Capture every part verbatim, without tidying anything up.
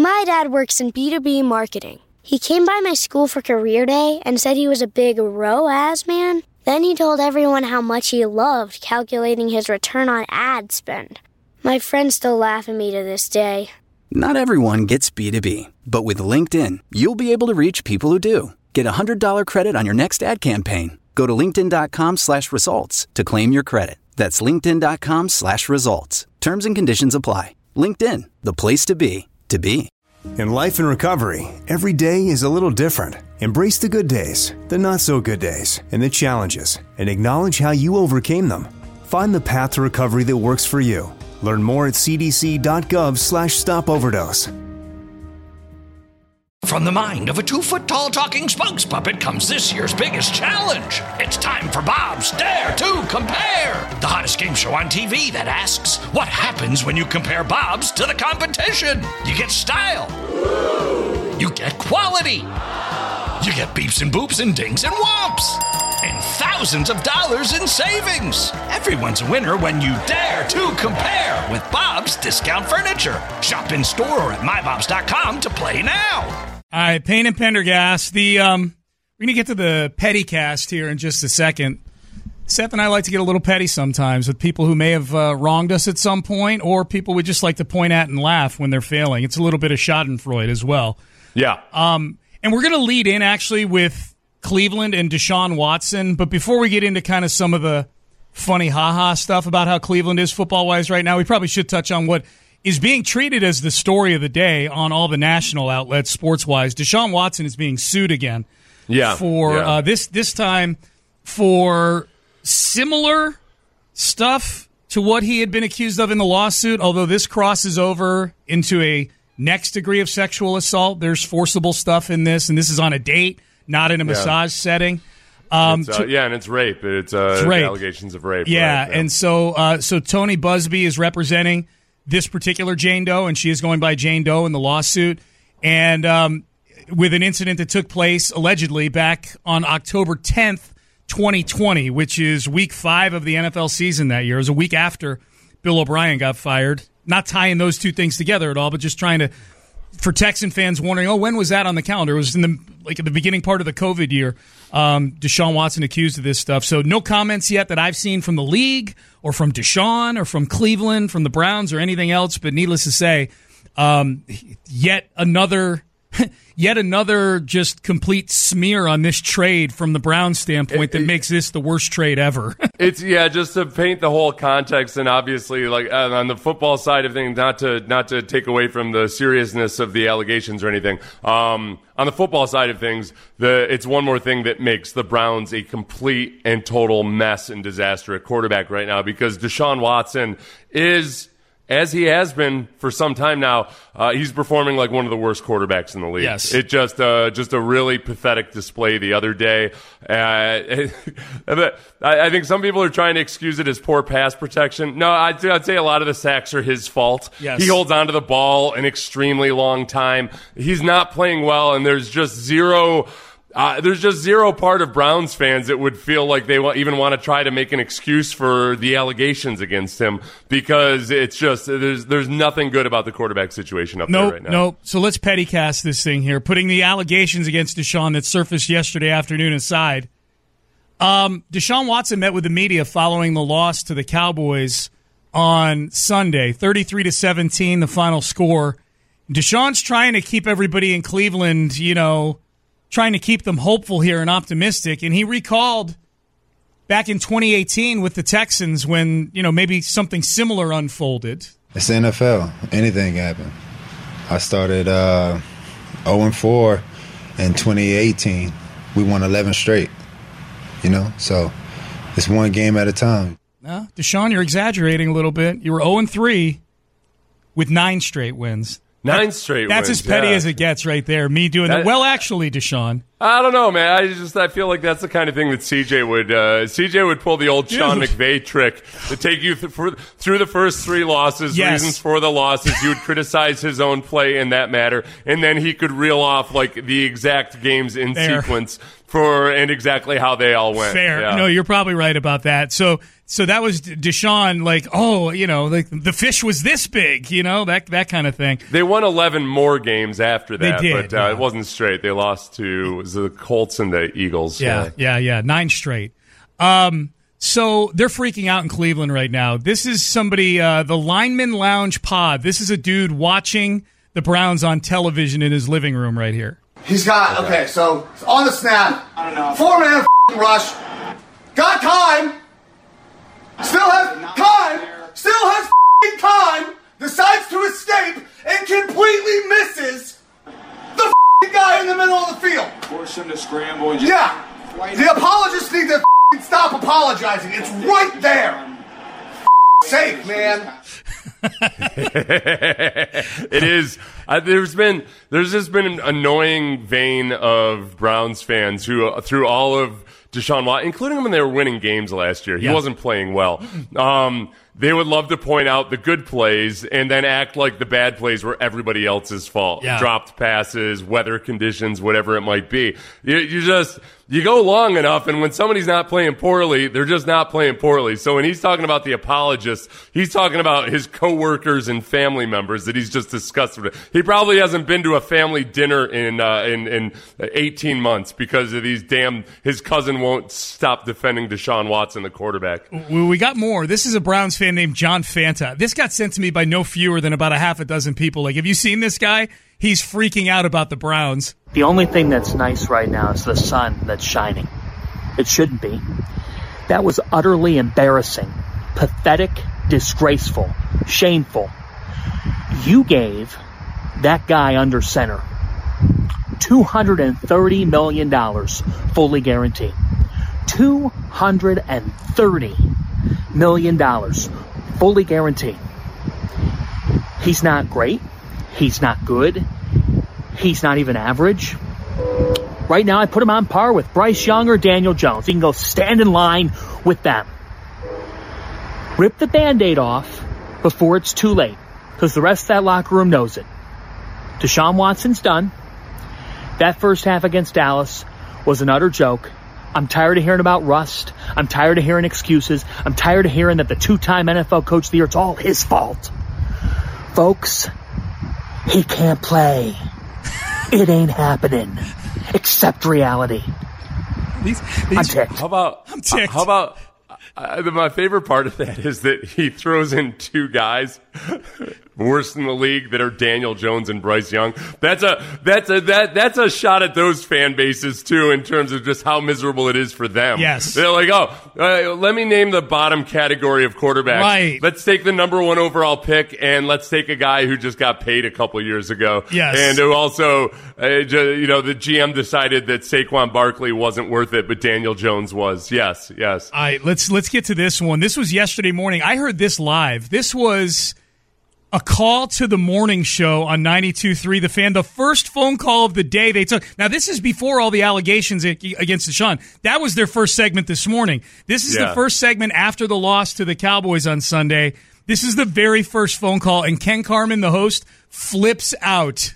My dad works in B two B marketing. He came by my school for career day and said he was a big R O A S man. Then he told everyone how much he loved calculating his return on ad spend. My friends still laugh at me to this day. Not everyone gets B two B, but with LinkedIn, you'll be able to reach people who do. Get a one hundred dollars credit on your next ad campaign. Go to linkedin.com slash results to claim your credit. That's linkedin.com slash results. Terms and conditions apply. LinkedIn, the place to be, to be. In life and recovery, every day is a little different. Embrace the good days, the not so good days, and the challenges, and acknowledge how you overcame them. Find the path to recovery that works for you. Learn more at cdc.gov slash stop overdose. From the mind of a two-foot-tall talking spokes puppet comes this year's biggest challenge. It's time for Bob's Dare to Compare, the hottest game show on T V that asks, what happens when you compare Bob's to the competition? You get style. You get quality. You get beeps and boops and dings and whomps. And thousands of dollars in savings. Everyone's a winner when you dare to compare with Bob's Discount Furniture. Shop in store or at my bobs dot com to play now. All right, Payne and Pendergast. The um, we're going to get to the petty cast here in just a second. Seth and I like to get a little petty sometimes with people who may have uh, wronged us at some point, or people we just like to point at and laugh when they're failing. It's a little bit of schadenfreude as well. Yeah. Um, and we're going to lead in actually with Cleveland and Deshaun Watson. But before we get into kind of some of the funny ha-ha stuff about how Cleveland is football-wise right now, we probably should touch on what is being treated as the story of the day on all the national outlets sports-wise. Deshaun Watson is being sued again. Yeah. For yeah. Uh, this this time for similar stuff to what he had been accused of in the lawsuit, although this crosses over into a next degree of sexual assault. There's forcible stuff in this, and this is on a date, not in a yeah. massage setting. Um, uh, yeah, and it's rape. It's, uh, it's rape. allegations of rape. Yeah, right? yeah. and so uh, so Tony Busby is representing this particular Jane Doe, and she is going by Jane Doe in the lawsuit. And um, with an incident that took place, allegedly, back on October tenth, twenty twenty, which is week five of the N F L season that year. It was a week after Bill O'Brien got fired. Not tying those two things together at all, but just trying to, for Texan fans wondering, oh, when was that on the calendar? It was in the like at the beginning part of the COVID year. Um, Deshaun Watson accused of this stuff. So no comments yet that I've seen from the league or from Deshaun or from Cleveland, from the Browns or anything else. But needless to say, um, yet another... Yet another just complete smear on this trade from the Browns standpoint it, that it, makes this the worst trade ever. It's yeah, just to paint the whole context, and obviously, like uh, on the football side of things, not to not to take away from the seriousness of the allegations or anything. Um, on the football side of things, the it's one more thing that makes the Browns a complete and total mess and disaster at quarterback right now, because Deshaun Watson is, as he has been for some time now, uh, he's performing like one of the worst quarterbacks in the league. Yes. It just uh, just a really pathetic display the other day. Uh, I think some people are trying to excuse it as poor pass protection. No, I'd, I'd say a lot of the sacks are his fault. Yes. He holds onto the ball an extremely long time. He's not playing well, and there's just zero... Uh, there's just zero part of Browns fans that would feel like they w- even want to try to make an excuse for the allegations against him, because it's just there's there's nothing good about the quarterback situation up nope, there right now. Nope. So let's pettycast this thing here, putting the allegations against Deshaun that surfaced yesterday afternoon aside. Um, Deshaun Watson met with the media following the loss to the Cowboys on Sunday, thirty-three to seventeen, the final score. Deshaun's trying to keep everybody in Cleveland, you know, trying to keep them hopeful here and optimistic. And he recalled back in twenty eighteen with the Texans when, you know, maybe something similar unfolded. It's the N F L. Anything can happen. I started uh, oh and four in twenty eighteen. We won eleven straight, you know, so it's one game at a time. Uh, Deshaun, you're exaggerating a little bit. You were oh and three with nine straight wins. Nine straight That's wins. as petty yeah. as it gets right there. Me doing that. that. Well, actually, Deshaun. I don't know, man. I just I feel like that's the kind of thing that C J would uh, C J would pull the old Sean McVay trick to take you th- for, through the first three losses, yes. reasons for the losses. You would criticize his own play in that matter, and then he could reel off like the exact games in Fair. sequence for and exactly how they all went. Fair. Yeah. No, you're probably right about that. So So that was Deshaun, like, oh, you know, like the fish was this big, you know, that that kind of thing. They won eleven more games after that, they did, but uh, yeah. it wasn't straight. They lost to it was the Colts and the Eagles. Yeah, uh, yeah, yeah, nine straight. Um, so they're freaking out in Cleveland right now. This is somebody, uh, the Lineman Lounge Pod. This is a dude watching the Browns on television in his living room right here. He's got, okay, so on the snap, four-man rush, got time, still has time, still has time, decides to escape, and completely misses the guy in the middle of the field. Force him to scramble. And just yeah, the apologists need to stop apologizing. It's right there. Sake, man. It is. Uh, there's been there's just been an annoying vein of Browns fans who, uh, through all of Deshaun Watson, including him when they were winning games last year, he yeah. wasn't playing well. Um, they would love to point out the good plays and then act like the bad plays were everybody else's fault. Yeah. Dropped passes, weather conditions, whatever it might be. You, you just you go long enough, and when somebody's not playing poorly, they're just not playing poorly. So when he's talking about the apologists, he's talking about his coworkers and family members that he's just disgusted with. He probably hasn't been to a family dinner in uh, in in eighteen months because of these damn. His cousin won't stop defending Deshaun Watson, the quarterback. We got more. This is a Browns fan named John Fanta. This got sent to me by no fewer than about a half a dozen people. Like, have you seen this guy? He's freaking out about the Browns. The only thing that's nice right now is the sun that's shining. It shouldn't be. That was utterly embarrassing, pathetic, disgraceful, shameful. You gave that guy under center two hundred thirty million dollars fully guaranteed. two hundred thirty million dollars fully guaranteed. He's not great. He's not good. He's not even average. Right now, I put him on par with Bryce Young or Daniel Jones. He can go stand in line with them. Rip the Band-Aid off before it's too late, because the rest of that locker room knows it. Deshaun Watson's done. That first half against Dallas was an utter joke. I'm tired of hearing about rust. I'm tired of hearing excuses. I'm tired of hearing that the two-time N F L Coach of the Year, it's all his fault. Folks, he can't play. It ain't happening. Accept reality. These, these, I'm ticked. How about, I'm ticked. How about, uh, my favorite part of that is that he throws in two guys worse in the league that are Daniel Jones and Bryce Young. That's a that's a that that's a shot at those fan bases too, in terms of just how miserable it is for them. Yes, they're like, oh, uh, let me name the bottom category of quarterbacks. Right. Let's take the number one overall pick, and let's take a guy who just got paid a couple years ago. Yes, and who also, uh, you know, the G M decided that Saquon Barkley wasn't worth it, but Daniel Jones was. Yes, yes. All right, let's let's get to this one. This was yesterday morning. I heard this live. This was a call to the morning show on ninety-two point three The Fan, the first phone call of the day they took. Now, this is before all the allegations against Deshaun. That was their first segment this morning. This is yeah. the first segment after the loss to the Cowboys on Sunday. This is the very first phone call, and Ken Carman, the host, flips out.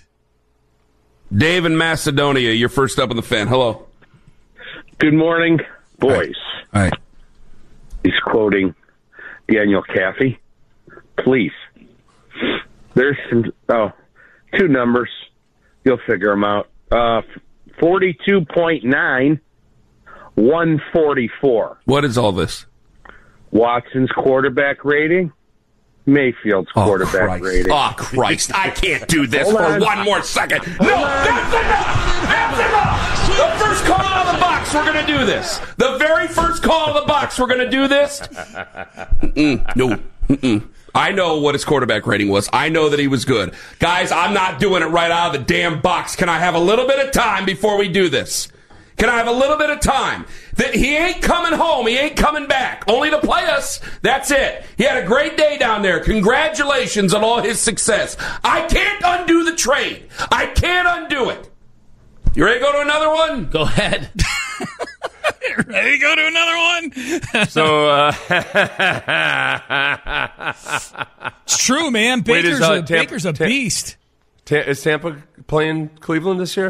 Dave in Macedonia, you're first up on the Fan. Hello. Good morning, boys. All right. He's quoting Daniel Caffey. Please. There's some, oh, two numbers. You'll figure them out. Uh, forty-two point nine, one forty-four. What is all this? Watson's quarterback rating, Mayfield's oh, quarterback Christ. rating. Oh, Christ. I can't do this Hold for on. one more second. No, that's enough. That's enough. The first call out of the box, we're going to do this. The very first call out of the box, we're going to do this. Mm-mm. No. Mm-mm. I know what his quarterback rating was. I know that he was good. Guys, I'm not doing it right out of the damn box. Can I have a little bit of time before we do this? Can I have a little bit of time? That he ain't coming home. He ain't coming back. Only to play us. That's it. He had a great day down there. Congratulations on all his success. I can't undo the trade. I can't undo it. You ready to go to another one? Go ahead. Ready to go to another one? So, uh, it's true, man. Wait, Baker's is, uh, a, Tampa, Baker's a Ta- beast. Ta- is Tampa playing Cleveland this year? I don't know.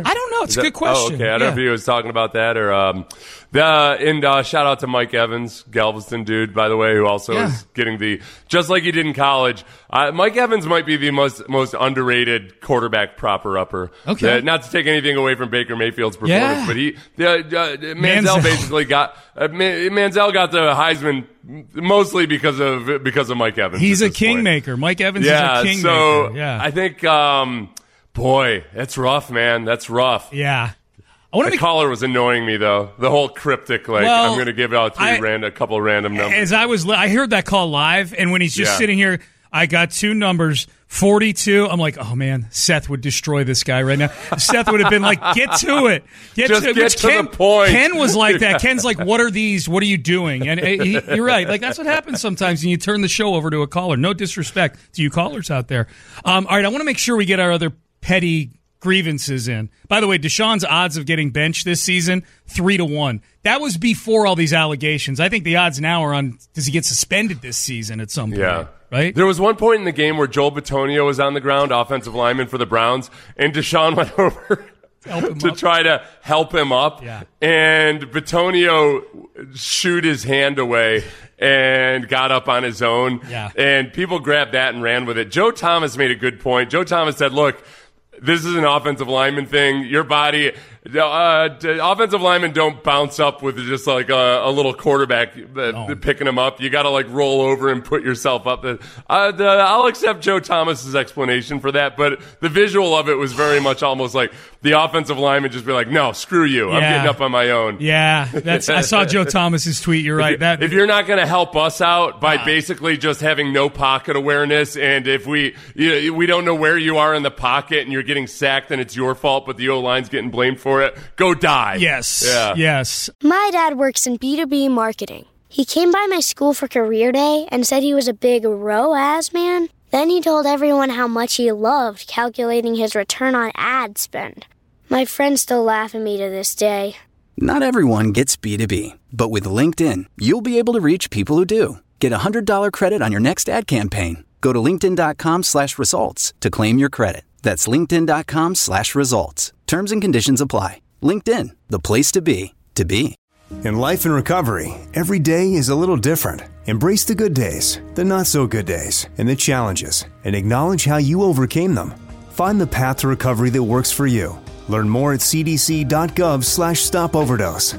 it's a good question. Oh, okay. I don't yeah. know if he was talking about that or um, the and uh, shout out to Mike Evans, Galveston dude, by the way, who also Yeah. is getting the just like he did in college. Uh, Mike Evans might be the most most underrated quarterback proper upper. Okay. Uh, not to take anything away from Baker Mayfield's performance, Yeah. but he uh, uh, Manziel, Manziel. basically got uh, Man- Manziel got the Heisman mostly because of because of Mike Evans. He's at a this point. kingmaker. Mike Evans Yeah. is a kingmaker. So yeah. I think, um, boy, that's rough, man. That's rough. yeah. I want to The make caller was annoying me though. The whole cryptic, like Well, I'm going to give out three I- random, a couple random numbers. As I was, li- I heard that call live, and when he's just Yeah. sitting here, I got two numbers, forty-two. I'm like, oh man, Seth would destroy this guy right now. Seth would have been like, get to it, get Just to, get which to Ken, the point. Ken was like that. Ken's like, what are these? What are you doing? And uh, he, you're right. Like that's what happens sometimes, and you turn the show over to a caller. No disrespect to you callers out there. Um, all right, I want to make sure we get our other petty grievances in. By the way, Deshaun's odds of getting benched this season, three to one. That was before all these allegations. I think the odds now are on, does he get suspended this season at some point? Yeah. Right? There was one point in the game where Joel Bitonio was on the ground, offensive lineman for the Browns, and Deshaun went over Help him to up. try to help him up. Yeah. And Bitonio shoot his hand away and got up on his own. Yeah. And people grabbed that and ran with it. Joe Thomas made a good point. Joe Thomas said, look, this is an offensive lineman thing. Your body, uh, d- offensive linemen don't bounce up with just like a, a little quarterback uh, No. picking them up. You got to like roll over and put yourself up. Uh, the, I'll accept Joe Thomas's explanation for that, but the visual of it was very much almost like the offensive lineman just be like, "No, screw you. I'm Yeah. getting up on my own." Yeah, that's. I saw Joe Thomas's tweet. You're right. That If you're not going to help us out by basically just having no pocket awareness, and if we you know, we don't know where you are in the pocket and you're getting sacked and it's your fault, but the O-line's getting blamed for it, go die. yes, Yeah. yes. My dad works in B two B marketing. He came by my school for career day and said he was a big R O A S man. Then he told everyone how much he loved calculating his return on ad spend. My friends still laugh at me to this day. Not everyone gets B two B, but with LinkedIn, you'll be able to reach people who do. Get a one hundred dollars credit on your next ad campaign. Go to linkedin.com slash results to claim your credit. That's linkedin.com slash results. Terms and conditions apply. LinkedIn, the place to be, to be. In life and recovery, every day is a little different. Embrace the good days, the not so good days, and the challenges, and acknowledge how you overcame them. Find the path to recovery that works for you. Learn more at cdc.gov slash stop overdose.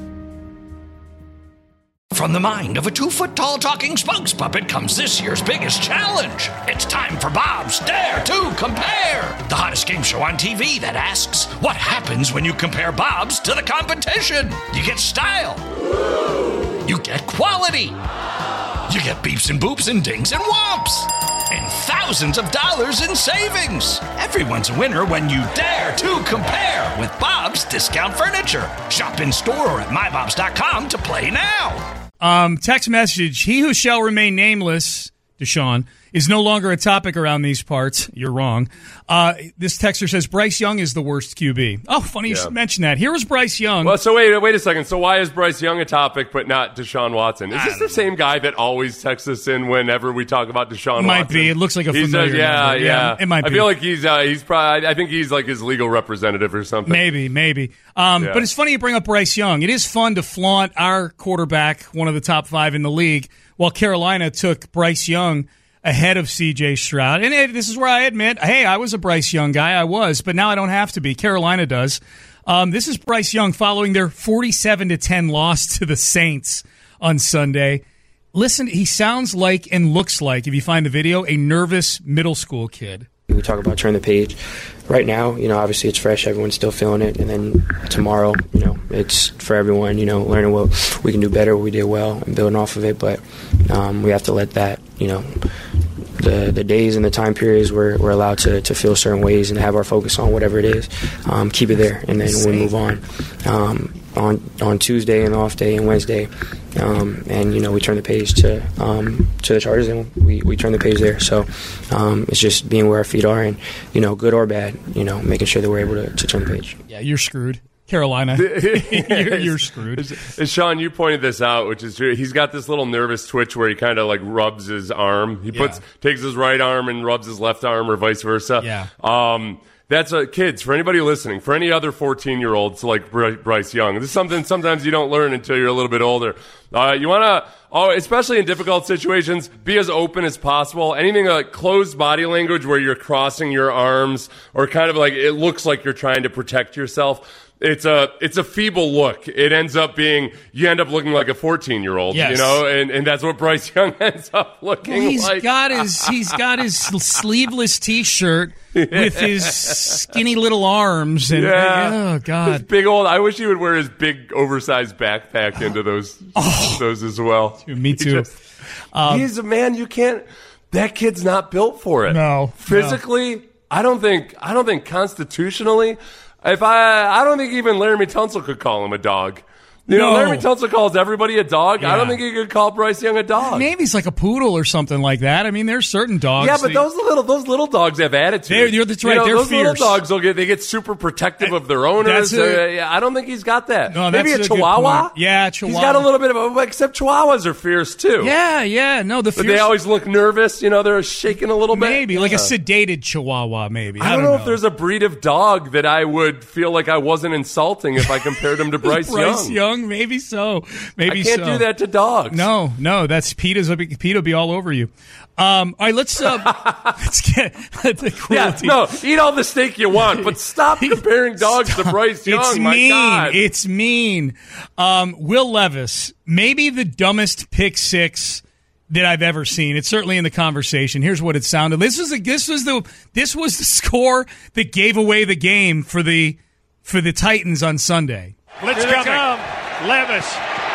From the mind of a two-foot-tall talking spunks puppet comes this year's biggest challenge. It's time for Bob's Dare to Compare, the hottest game show on T V that asks, what happens when you compare Bob's to the competition? You get style. You get quality. You get beeps and boops and dings and whomps. And thousands of dollars in savings. Everyone's a winner when you dare to compare with Bob's Discount Furniture. Shop in store or at my bobs dot com to play now. Um, text message: he who shall remain nameless, Deshaun, is no longer a topic around these parts. You're wrong. Uh, this texter says Bryce Young is the worst Q B. Oh, funny you Yeah. should mention that. Here was Bryce Young. Well, so wait, wait a second. So why is Bryce Young a topic, but not Deshaun Watson? Is I this don't the same guy that always texts us in whenever we talk about Deshaun Might Watson? be. It looks like a He familiar says, yeah, number. yeah, Yeah, it might I be. feel like he's uh, he's probably. I think he's like his legal representative or something. Maybe, maybe. Um, Yeah. But it's funny you bring up Bryce Young. It is fun to flaunt our quarterback, one of the top five in the league, while Carolina took Bryce Young ahead of C J Stroud. And it, this is where I admit, hey, I was a Bryce Young guy. I was, but now I don't have to be. Carolina does. Um, this is Bryce Young following their forty-seven to ten loss to the Saints on Sunday. Listen, he sounds like and looks like, if you find the video, a nervous middle school kid. We talk about turn the page. Right now, you know, obviously it's fresh. Everyone's still feeling it. And then tomorrow, you know, it's for everyone, you know, learning what we can do better, what we did well, and building off of it. But um, we have to let that, you know, the the days and the time periods where we're allowed to, to feel certain ways and have our focus on whatever it is, um, keep it there, and then we move on. Um, on on Tuesday and off day and Wednesday, um, and you know we turn the page to um, to the Chargers and we, we turn the page there. So um, it's just being where our feet are, and you know good or bad, you know making sure that we're able to, to turn the page. Yeah, you're screwed. Carolina, you're, you're screwed. And Sean, you pointed this out, which is true. He's got this little nervous twitch where he kind of like rubs his arm. He puts Yeah. takes his right arm and rubs his left arm, or vice versa. Yeah. Um, That's a kids, for anybody listening, for any other fourteen-year-olds like Bryce Young. This is something sometimes you don't learn until you're a little bit older. Uh, you want to, oh, especially in difficult situations, be as open as possible. Anything like closed body language where you're crossing your arms or kind of like it looks like you're trying to protect yourself. It's a it's a feeble look. It ends up being you end up looking like a fourteen-year-old, yes. you know, and, and that's what Bryce Young ends up looking well, he's like. Got his, he's got his sleeveless T-shirt yeah. with his skinny little arms. And, yeah. Oh, God. His big old, I wish he would wear his big oversized backpack into those, oh, those as well. Me too. He just, um, he's a man, you can't, that kid's not built for it. No. Physically, no. I don't think, I don't think constitutionally, If I, I don't think even Laramie Tunsil could call him a dog. You no. know, Laramie Tunsil calls everybody a dog. Yeah. I don't think he could call Bryce Young a dog. Maybe he's like a poodle or something like that. I mean, there's certain dogs. Yeah, but those little those little dogs have attitude. They're, you're, that's right. You know, they're those fierce. little dogs will get they get super protective of their owners. A, uh, I don't think he's got that. No, Maybe that's a, a Chihuahua. Yeah, Chihuahua. He's got a little bit of a. Except Chihuahuas are fierce too. Yeah, yeah. No, the fierce, but they always look nervous. You know, they're shaking a little bit. Maybe like yeah. a sedated Chihuahua. Maybe I, I don't, don't know, know if there's a breed of dog that I would feel like I wasn't insulting if I compared him to Bryce, Bryce Young. Young, maybe so. Maybe I can't so. do that to dogs. No, no, that's Pete's. Pete will be all over you. Um, all right, let's uh, let's get the cruelty. Yeah, no, eat all the steak you want, but stop comparing dogs stop. to Bryce Young. It's my mean. God. It's mean. Um, Will Levis, maybe the dumbest pick six that I've ever seen. It's certainly in the conversation. Here's what it sounded. This was a, this was the this was the score that gave away the game for the for the Titans on Sunday. Blitz coming. Come. Levis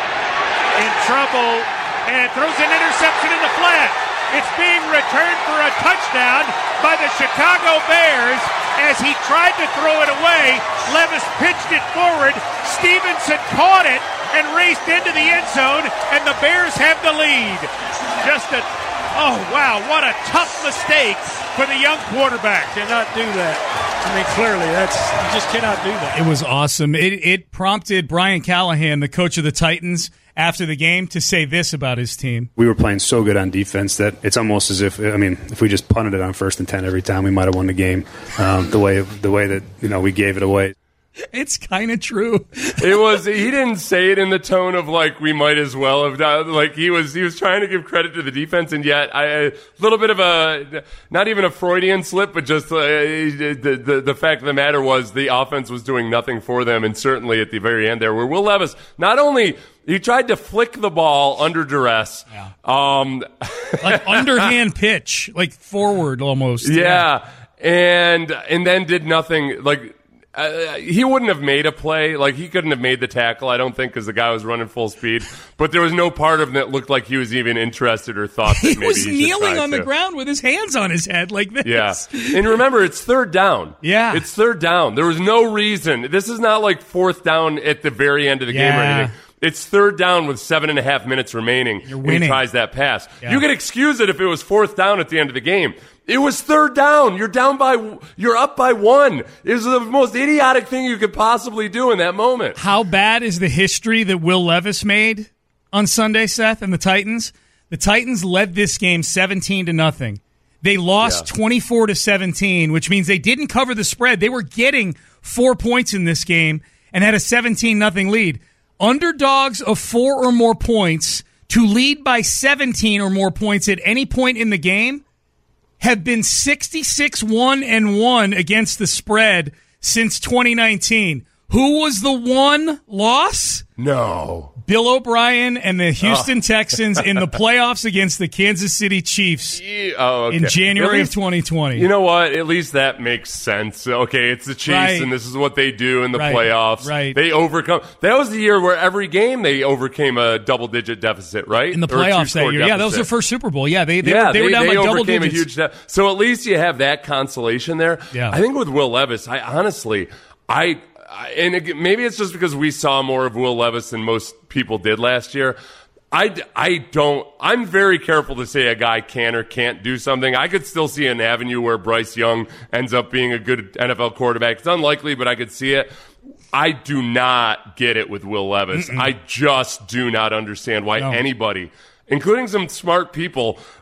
in trouble and throws an interception in the flat. It's being returned for a touchdown by the Chicago Bears as he tried to throw it away. Levis pitched it forward. Stevenson caught it and raced into the end zone, and the Bears have the lead. Just a, oh, wow, what a tough mistake for the young quarterback. Cannot do that. I mean, clearly, that's you just cannot do that. It was awesome. It, it prompted Brian Callahan, the coach of the Titans, after the game to say this about his team. We were playing so good on defense that it's almost as if, I mean, if we just punted it on first and ten every time, we might have won the game. Um, the way the way that, you know, we gave it away. It's kind of true. It was. He didn't say it in the tone of like we might as well have done. Like he was. He was trying to give credit to the defense, and yet I, a little bit of a not even a Freudian slip, but just uh, the, the the fact of the matter was the offense was doing nothing for them, and certainly at the very end there, where Will Levis not only he tried to flick the ball under duress, yeah. um, like underhand pitch, like forward almost. Yeah, yeah. and and then did nothing like. Uh, he wouldn't have made a play. Like, he couldn't have made the tackle, I don't think, because the guy was running full speed. But there was no part of him that looked like he was even interested or thought that he maybe was he kneeling on to. the ground with his hands on his head like this. Yeah. And remember, it's third down. Yeah. It's third down. There was no reason. This is not like fourth down at the very end of the yeah. game or anything. It's third down with seven and a half minutes remaining. You're winning. And he tries that pass. Yeah. You could excuse it if it was fourth down at the end of the game. It was third down. You're down by, you're up by one. It was the most idiotic thing you could possibly do in that moment. How bad is the history that Will Levis made on Sunday, Seth, and the Titans? The Titans led this game seventeen to nothing. They lost yeah. twenty-four to seventeen, which means they didn't cover the spread. They were getting four points in this game and had a seventeen nothing lead. Underdogs of four or more points to lead by seventeen or more points at any point in the game have been sixty-six one and one against the spread since twenty nineteen. Who was the one loss? No. Bill O'Brien and the Houston oh. Texans in the playoffs against the Kansas City Chiefs oh, okay. in January least, of twenty twenty. You know what? At least that makes sense. Okay, it's the Chiefs, right. and this is what they do in the right. playoffs. Right. They overcome. That was the year where every game they overcame a double-digit deficit, right? In the playoffs that year. Deficit. Yeah, that was their first Super Bowl. Yeah, they, they, yeah, were, they, they were down they by double overcame digits. a huge deficit. So at least you have that consolation there. Yeah. I think with Will Levis, I honestly, I... And again, maybe it's just because we saw more of Will Levis than most people did last year. I, I don't, I'm very careful to say a guy can or can't do something. I could still see an avenue where Bryce Young ends up being a good N F L quarterback. It's unlikely, but I could see it. I do not get it with Will Levis. Mm-mm. I just do not understand why no. anybody, including some smart people,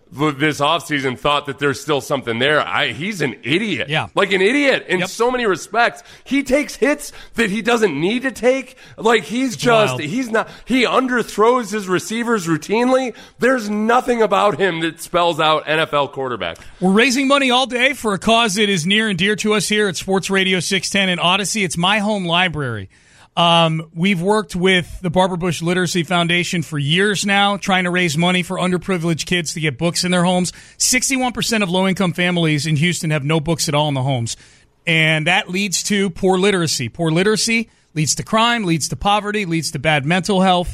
this offseason thought that there's still something there. I, he's an idiot. Yeah. Like an idiot in Yep. so many respects. He takes hits that he doesn't need to take. Like he's just, wild. he's not, he underthrows his receivers routinely. There's nothing about him that spells out N F L quarterback. We're raising money all day for a cause that is near and dear to us here at Sports Radio six ten and Odyssey. It's My Home Library. Um, we've worked with the Barbara Bush Literacy Foundation for years now, trying to raise money for underprivileged kids to get books in their homes. sixty-one percent of low-income families in Houston have no books at all in the homes. And that leads to poor literacy. Poor literacy leads to crime, leads to poverty, leads to bad mental health.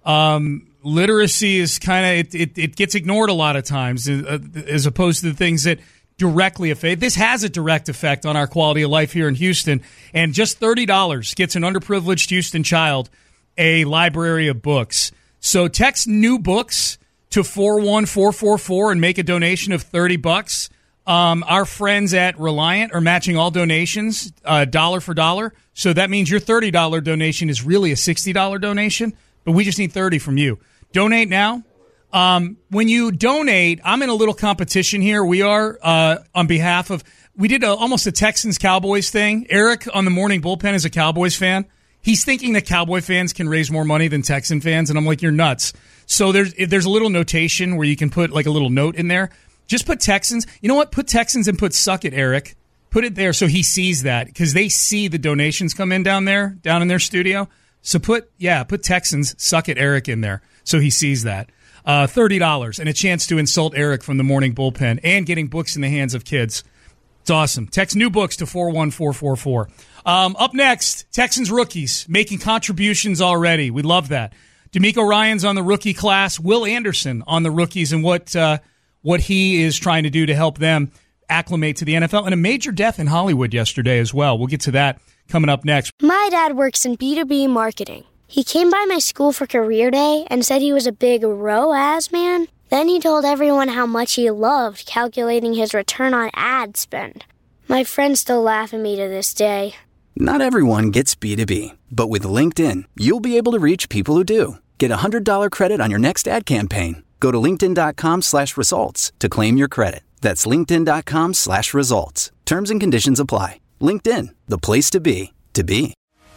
Um, literacy is kind of, it, it, it gets ignored a lot of times uh, as opposed to the things that directly affect. This has a direct effect on our quality of life here in Houston. And just thirty dollars gets an underprivileged Houston child a library of books. So text new books to four one four four four and make a donation of thirty bucks. Um, our friends at Reliant are matching all donations uh, dollar for dollar. So that means your thirty dollars donation is really a sixty dollars donation, but we just need thirty from you. Donate now. Um, when you donate, I'm in a little competition here. We are uh, on behalf of, we did a, almost a Texans-Cowboys thing. Eric on the Morning Bullpen is a Cowboys fan. He's thinking that Cowboy fans can raise more money than Texan fans, and I'm like, you're nuts. So there's if there's a little notation where you can put like a little note in there. Just put Texans. You know what? Put Texans and put suck it, Eric. Put it there so he sees that because they see the donations come in down there, down in their studio. So put, yeah, put Texans, suck it, Eric in there so he sees that. Uh, thirty dollars and a chance to insult Eric from the Morning Bullpen and getting books in the hands of kids. It's awesome. Text new books to four one four four four. Um, up next, Texans rookies making contributions already. We love that. D'Amico Ryan's on the rookie class. Will Anderson on the rookies and what uh, what he is trying to do to help them acclimate to the N F L. And a major death in Hollywood yesterday as well. We'll get to that coming up next. My dad works in B two B marketing. He came by my school for career day and said he was a big R O A S man. Then he told everyone how much he loved calculating his return on ad spend. My friends still laugh at me to this day. Not everyone gets B two B, but with LinkedIn, you'll be able to reach people who do. Get a one hundred dollars credit on your next ad campaign. Go to linkedin.com slash results to claim your credit. That's linkedin.com slash results. Terms and conditions apply. LinkedIn, the place to be, to be.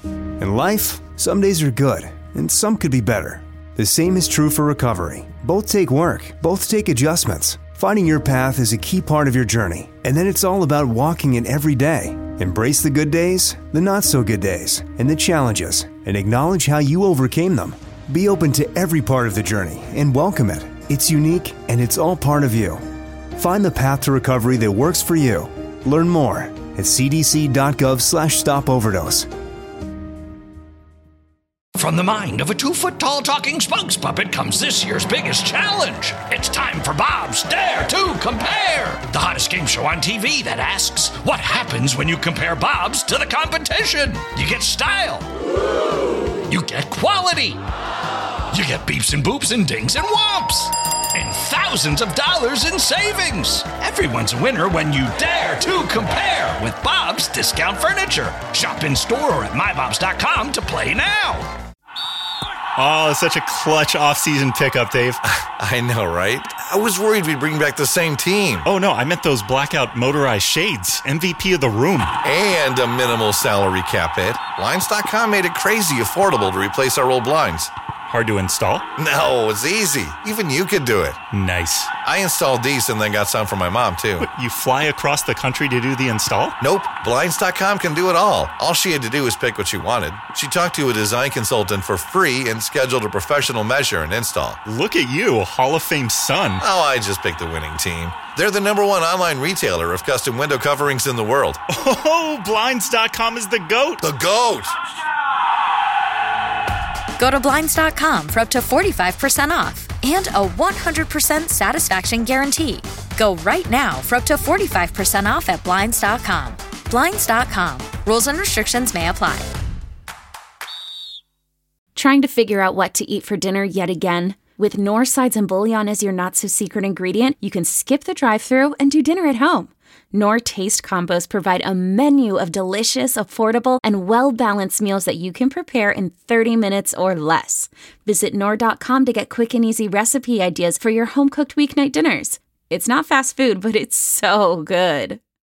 In life, some days are good, and some could be better. The same is true for recovery. Both take work, both take adjustments. Finding your path is a key part of your journey, and then it's all about walking it every day. Embrace the good days, the not-so-good days, and the challenges, and acknowledge how you overcame them. Be open to every part of the journey and welcome it. It's unique, and it's all part of you. Find the path to recovery that works for you. Learn more at cdc.gov slash stop overdose. From the mind of a two-foot-tall talking spokes puppet comes this year's biggest challenge. It's time for Bob's Dare to Compare, the hottest game show on T V that asks, what happens when you compare Bob's to the competition? You get style. You get quality. You get beeps and boops and dings and whomps. And thousands of dollars in savings. Everyone's a winner when you dare to compare with Bob's Discount Furniture. Shop in store or at my bobs dot com to play now. Oh, such a clutch off-season pickup, Dave. I know, right? I was worried we'd bring back the same team. Oh, no, I meant those blackout motorized shades. M V P of the room. And a minimal salary cap hit. Blinds dot com made it crazy affordable to replace our old blinds. Hard to install? No, it's easy. Even you could do it. Nice. I installed these and then got some for my mom, too. But you fly across the country to do the install? Nope. Blinds dot com can do it all. All she had to do was pick what she wanted. She talked to a design consultant for free and scheduled a professional measure and install. Look at you, Hall of Fame son. Oh, I just picked the winning team. They're the number one online retailer of custom window coverings in the world. Oh, Blinds dot com is the GOAT. The GOAT! Go to Blinds dot com for up to forty-five percent off and a one hundred percent satisfaction guarantee. Go right now for up to forty-five percent off at Blinds dot com. Blinds dot com. Rules and restrictions may apply. Trying to figure out what to eat for dinner yet again? With Knorr sides and bouillon as your not-so-secret ingredient, you can skip the drive-thru and do dinner at home. Knorr Taste Combos provide a menu of delicious, affordable, and well-balanced meals that you can prepare in thirty minutes or less. Visit Knorr dot com to get quick and easy recipe ideas for your home-cooked weeknight dinners. It's not fast food, but it's so good.